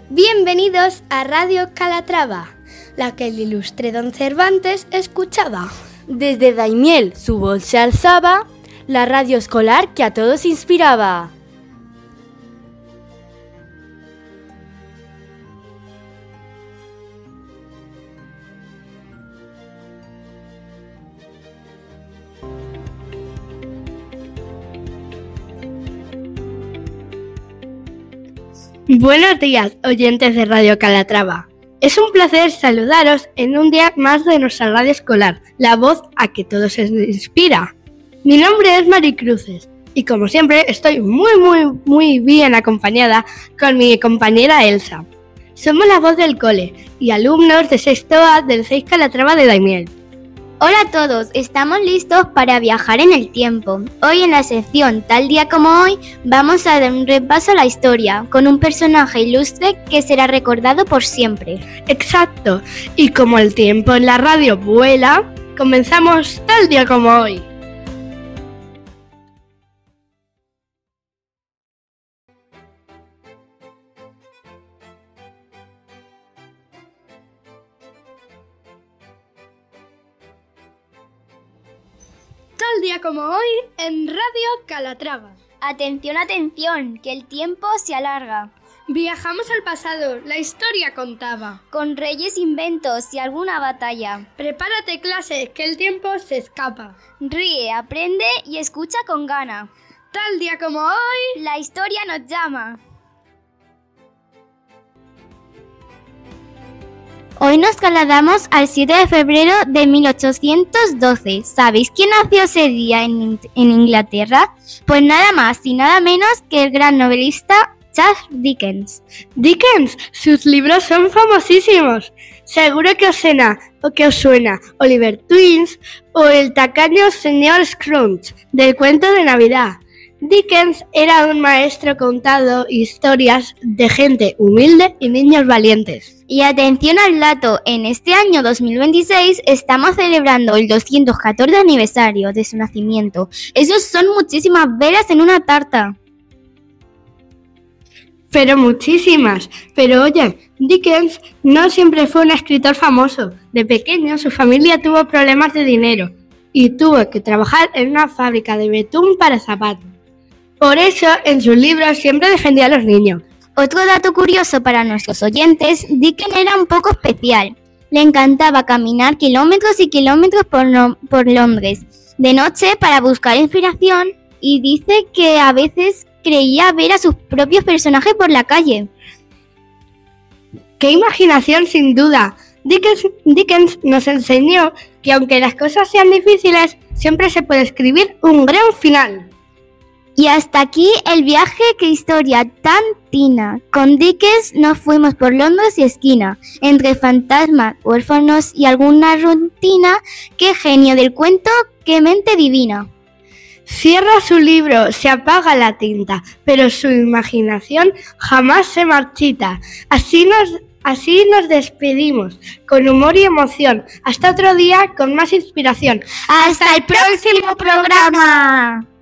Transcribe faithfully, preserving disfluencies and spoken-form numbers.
Bienvenidos a Radio Calatrava, la que el ilustre don Cervantes escuchaba. Desde Daimiel su voz se alzaba, la radio escolar que a todos inspiraba. Buenos días, oyentes de Radio Calatrava. Es un placer saludaros en un día más de nuestra radio escolar, la voz a que todos se inspira. Mi nombre es Maricruces y como siempre estoy muy muy muy bien acompañada con mi compañera Elsa. Somos la voz del cole y alumnos de sexto A del seis Calatrava de Daimiel. Hola a todos, estamos listos para viajar en el tiempo. Hoy en la sección Tal día como hoy vamos a dar un repaso a la historia con un personaje ilustre que será recordado por siempre. Exacto, y como el tiempo en la radio vuela, comenzamos Tal día como hoy. Tal día como hoy en Radio Calatrava. Atención, atención, que el tiempo se alarga. Viajamos al pasado, la historia contaba. Con reyes, inventos y alguna batalla. Prepárate, clase, que el tiempo se escapa. Ríe, aprende y escucha con gana. Tal día como hoy, la historia nos llama. Hoy nos trasladamos al siete de febrero de mil ochocientos doce. ¿Sabéis quién nació ese día en, en Inglaterra? Pues nada más y nada menos que el gran novelista Charles Dickens. Dickens, sus libros son famosísimos. Seguro que os suena, o que os suena Oliver Twist o el tacaño señor Scrooge del cuento de Navidad. Dickens era un maestro contando historias de gente humilde y niños valientes. Y atención al dato, en este año dos mil veintiséis estamos celebrando el doscientos catorce aniversario de su nacimiento. Esos son muchísimas velas en una tarta. Pero muchísimas. Pero oye, Dickens no siempre fue un escritor famoso. De pequeño su familia tuvo problemas de dinero y tuvo que trabajar en una fábrica de betún para zapatos. Por eso, en sus libros siempre defendía a los niños. Otro dato curioso para nuestros oyentes, Dickens era un poco especial. Le encantaba caminar kilómetros y kilómetros por, no, por Londres, de noche para buscar inspiración, y dice que a veces creía ver a sus propios personajes por la calle. ¡Qué imaginación, sin duda! Dickens, Dickens nos enseñó que aunque las cosas sean difíciles, siempre se puede escribir un gran final. Y hasta aquí el viaje, qué historia tan tina. Con Dickens nos fuimos por Londres y esquina, entre fantasmas, huérfanos y alguna rutina. ¡Qué genio del cuento, qué mente divina! Cierra su libro, se apaga la tinta, pero su imaginación jamás se marchita. Así nos, así nos despedimos, con humor y emoción. Hasta otro día con más inspiración. ¡Hasta el próximo programa!